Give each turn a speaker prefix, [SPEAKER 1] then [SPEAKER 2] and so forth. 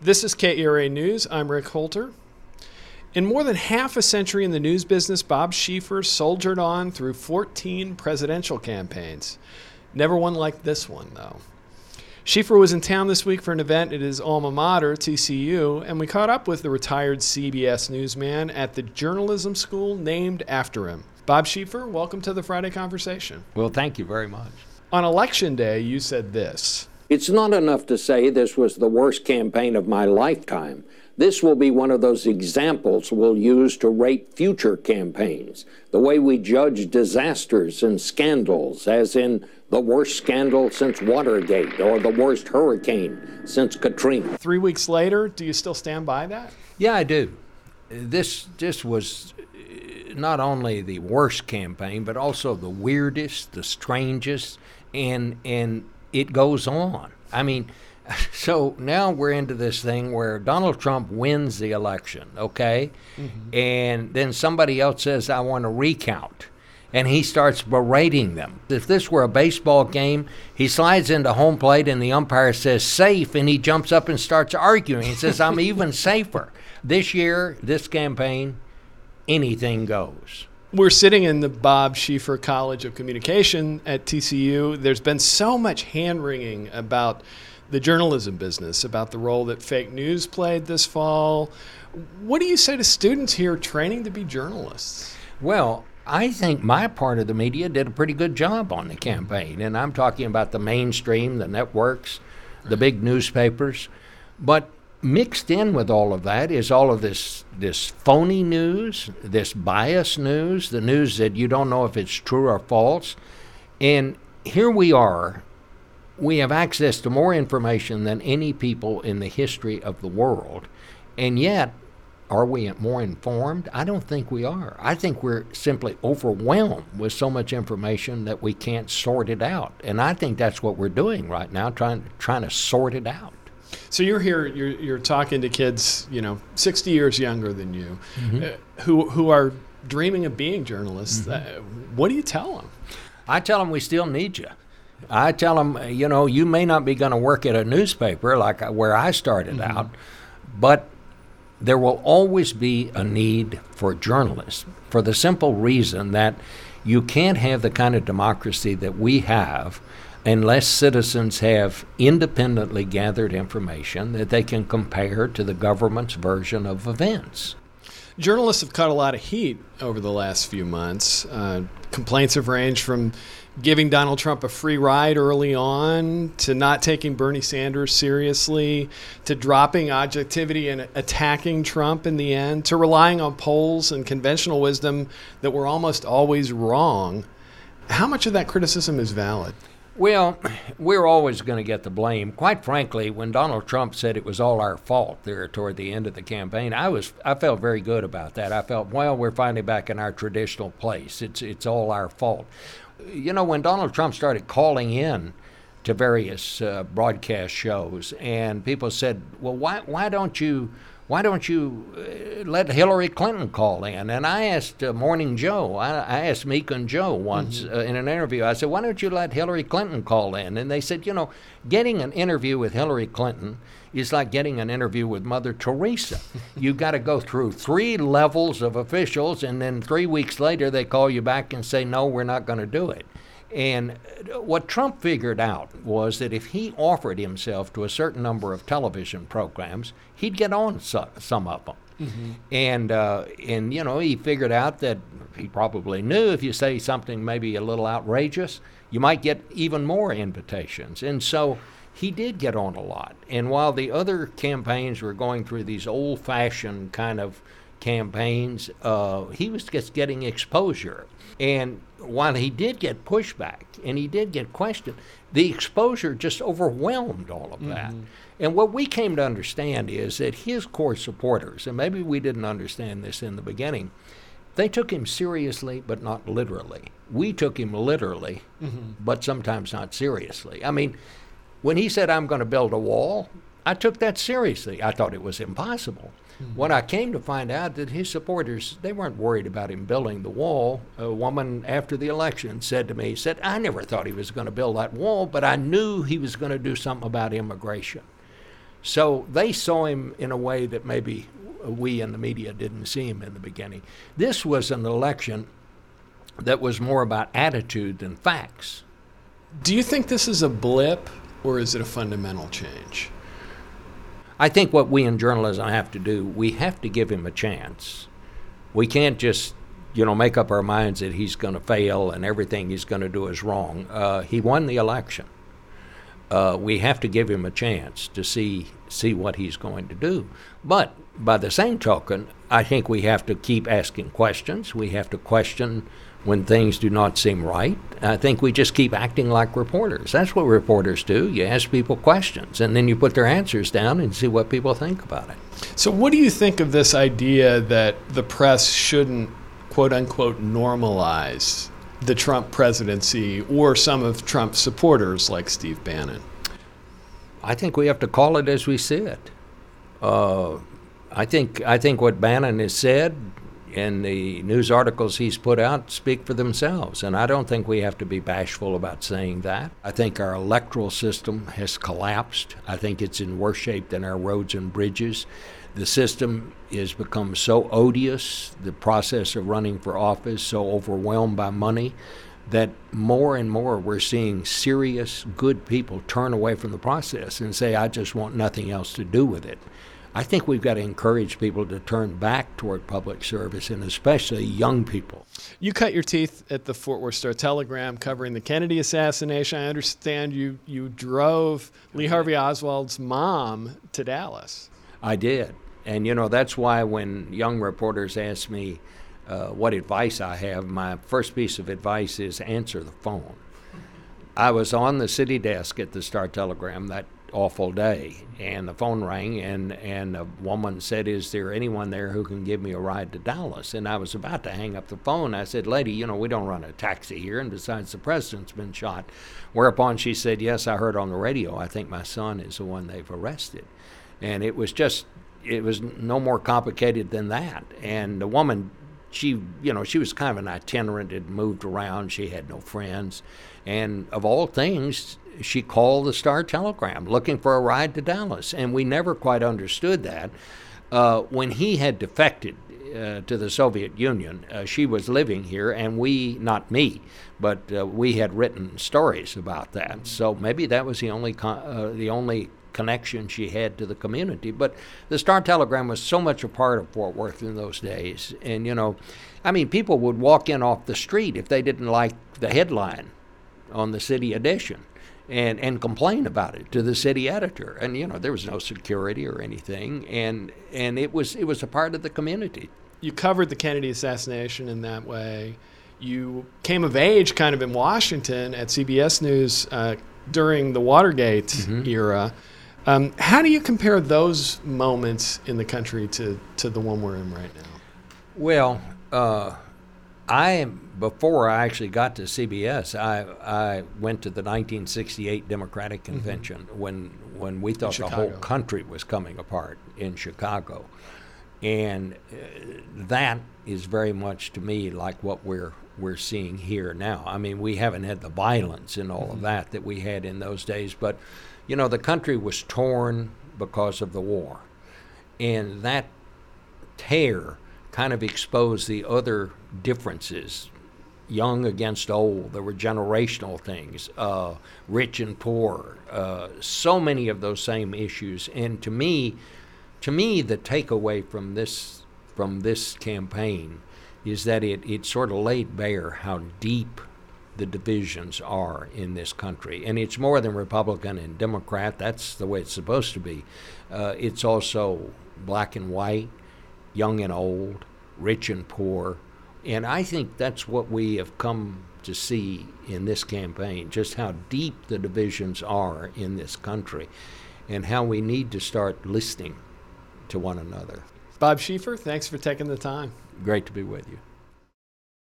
[SPEAKER 1] This is KERA News. I'm Rick Holter. In more than half a century in the news business, Bob Schieffer soldiered on through 14 presidential campaigns. Never one like this one, though. Schieffer was in town this week for an event at his alma mater, TCU, and we caught up with the retired CBS newsman at the journalism school named after him. Bob Schieffer, welcome to the Friday Conversation.
[SPEAKER 2] Well, thank you very much.
[SPEAKER 1] On Election Day, you said this.
[SPEAKER 3] It's not enough to say this was the worst campaign of my lifetime. This will be one of those examples we'll use to rate future campaigns, the way we judge disasters and scandals, as in the worst scandal since Watergate or the worst hurricane since Katrina.
[SPEAKER 1] 3 weeks later, do you still stand by that?
[SPEAKER 2] Yeah, I do. This was not only the worst campaign, but also the weirdest, the strangest, and it goes on. I mean, so now we're into this thing where Donald Trump wins the election, okay? Mm-hmm. And then somebody else says, I want to recount. And he starts berating them. If this were a baseball game, he slides into home plate and the umpire says safe, and he jumps up and starts arguing. He says, I'm even safer. This year, this campaign, anything goes.
[SPEAKER 1] We're sitting in the Bob Schieffer College of Communication at TCU. There's been so much hand-wringing about the journalism business, about the role that fake news played this fall. What do you say to students here training to be journalists?
[SPEAKER 2] Well, I think my part of the media did a pretty good job on the campaign, and I'm talking about the mainstream, the networks, the big newspapers. But mixed in with all of that is all of this phony news, this biased news, the news that you don't know if it's true or false. And here we are. We have access to more information than any people in the history of the world. And yet, are we more informed? I don't think we are. I think we're simply overwhelmed with so much information that we can't sort it out. And I think that's what we're doing right now, trying to sort it out.
[SPEAKER 1] So you're here, you're talking to kids, 60 years younger than you, mm-hmm. who are dreaming of being journalists. Mm-hmm. What do you tell them?
[SPEAKER 2] I tell them we still need you. I tell them, you may not be going to work at a newspaper like where I started mm-hmm. out, but there will always be a need for journalists for the simple reason that you can't have the kind of democracy that we have unless citizens have independently gathered information that they can compare to the government's version of events.
[SPEAKER 1] Journalists have caught a lot of heat over the last few months. Complaints have ranged from giving Donald Trump a free ride early on, to not taking Bernie Sanders seriously, to dropping objectivity and attacking Trump in the end, to relying on polls and conventional wisdom that were almost always wrong. How much of that criticism is valid?
[SPEAKER 2] Well, we're always going to get the blame. Quite frankly, when Donald Trump said it was all our fault there toward the end of the campaign, I felt very good about that. I felt, well, we're finally back in our traditional place. It's all our fault. When Donald Trump started calling in to various broadcast shows, and people said, well, why don't you let Hillary Clinton call in? And I asked Morning Joe, I asked Meek and Joe once mm-hmm. In an interview, I said, why don't you let Hillary Clinton call in? And they said, getting an interview with Hillary Clinton is like getting an interview with Mother Teresa. You've got to go through 3 levels of officials, and then 3 weeks later they call you back and say, no, we're not going to do it. And what Trump figured out was that if he offered himself to a certain number of television programs, he'd get on some of them. Mm-hmm. And he figured out that he probably knew if you say something maybe a little outrageous, you might get even more invitations. And so he did get on a lot. And while the other campaigns were going through these old-fashioned kind of campaigns, he was just getting exposure. And while he did get pushback and he did get questioned, the exposure just overwhelmed all of that. Mm-hmm. And what we came to understand is that his core supporters, and maybe we didn't understand this in the beginning, they took him seriously but not literally. We took him literally, mm-hmm. but sometimes not seriously. I mean, when he said, I'm going to build a wall, I took that seriously. I thought it was impossible. Mm-hmm. When I came to find out that his supporters, they weren't worried about him building the wall, a woman after the election said to me, I never thought he was going to build that wall, but I knew he was going to do something about immigration. So they saw him in a way that maybe we in the media didn't see him in the beginning. This was an election that was more about attitude than facts.
[SPEAKER 1] Do you think this is a blip, or is it a fundamental change?
[SPEAKER 2] I think what we in journalism have to do, we have to give him a chance. We can't just, make up our minds that he's going to fail and everything he's going to do is wrong. He won the election. We have to give him a chance to see what he's going to do. But by the same token, I think we have to keep asking questions. We have to question when things do not seem right. I think we just keep acting like reporters. That's what reporters do. You ask people questions, and then you put their answers down and see what people think about it.
[SPEAKER 1] So what do you think of this idea that the press shouldn't, quote-unquote, normalize the Trump presidency or some of Trump's supporters like Steve Bannon?
[SPEAKER 2] I think we have to call it as we see it. I think what Bannon has said and the news articles he's put out speak for themselves, and I don't think we have to be bashful about saying that. I think our electoral system has collapsed. I think it's in worse shape than our roads and bridges. The system has become so odious, the process of running for office so overwhelmed by money, that more and more we're seeing serious, good people turn away from the process and say, I just want nothing else to do with it. I think we've got to encourage people to turn back toward public service, and especially young people.
[SPEAKER 1] You cut your teeth at the Fort Worth Star-Telegram covering the Kennedy assassination. I understand you drove Lee Harvey Oswald's mom to Dallas.
[SPEAKER 2] I did. And, that's why when young reporters ask me what advice I have, my first piece of advice is answer the phone. I was on the city desk at the Star-Telegram that awful day, and the phone rang, and a woman said, is there anyone there who can give me a ride to Dallas? And I was about to hang up the phone. I said, lady, we don't run a taxi here, and besides, the president's been shot. Whereupon she said, yes, I heard on the radio, I think my son is the one they've arrested. And it was no more complicated than that. And the woman, she was kind of an itinerant, had moved around, she had no friends, and of all things, she called the Star-Telegram looking for a ride to Dallas, and we never quite understood that. When he had defected to the Soviet Union, she was living here, and not me, but we had written stories about that. So maybe that was the only connection she had to the community. But the Star-Telegram was so much a part of Fort Worth in those days. And, people would walk in off the street if they didn't like the headline on the city edition and complain about it to the city editor. And, there was no security or anything. And it was a part of the community.
[SPEAKER 1] You covered the Kennedy assassination in that way. You came of age kind of in Washington at CBS News during the Watergate era. How do you compare those moments in the country to the one we're in right now?
[SPEAKER 2] Well, before I actually got to CBS, I went to the 1968 Democratic Convention when we thought the whole country was coming apart in Chicago. And that is very much, to me, like what we're seeing here now. We haven't had the violence and all of that we had in those days, but the country was torn because of the war. And that tear kind of exposed the other differences, young against old. There were generational things, rich and poor, so many of those same issues. And to me, the takeaway from this campaign is that it sort of laid bare how deep the divisions are in this country. And it's more than Republican and Democrat. That's the way it's supposed to be. It's also black and white, young and old, rich and poor. And I think that's what we have come to see in this campaign, just how deep the divisions are in this country and how we need to start listening to one another.
[SPEAKER 1] Bob Schieffer, thanks for taking the time.
[SPEAKER 2] Great to be with you.